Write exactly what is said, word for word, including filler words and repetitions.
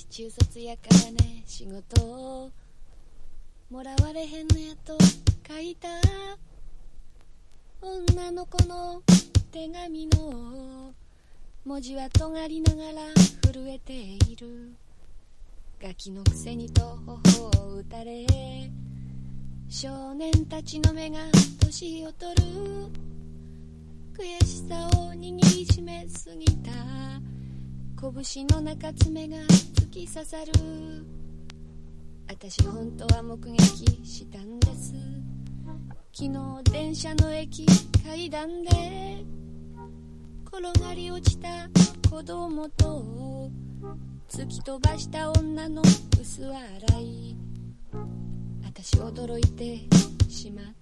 中卒やからね仕事をもらわれへんのやと書いた女の子の手紙の文字は尖りながら震えている。ガキのくせにと頬を打たれ少年たちの目が年を取る。悔しさを握りしめすぎた拳の中爪が突き刺さる。私本当は目撃したんです。昨日電車の駅階段で転がり落ちた子供と突き飛ばした女の薄笑い。私驚いてしまった。